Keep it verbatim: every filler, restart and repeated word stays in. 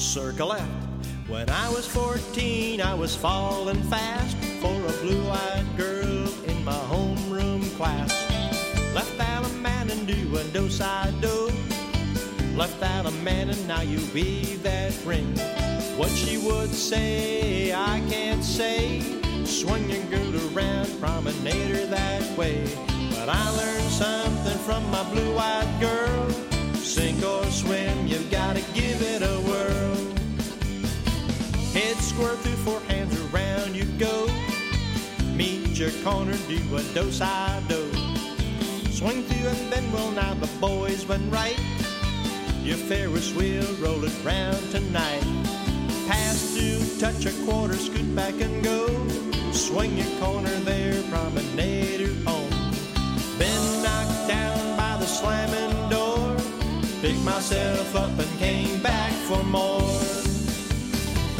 circle left. When I was fourteen, I was falling fast for a blue-eyed girl in my homeroom class. Left Allemande and doing do-si-do. Left Allemande and now you weave that ring. What she would say, I can't say. Swing your girl around, promenade her that way. But I learned something from my blue-eyed girl. Sink or swim, you've got to give it a whirl. Head square through, four hands around you go. Meet your corner, do a do-si-do. Swing through and then, well, now the boys went right. Your Ferris wheel, roll it round tonight. Pass through, touch a quarter, scoot back and go. Swing your corner there, promenade her home. Been knocked down by the slamming door. Picked myself up and came back for more.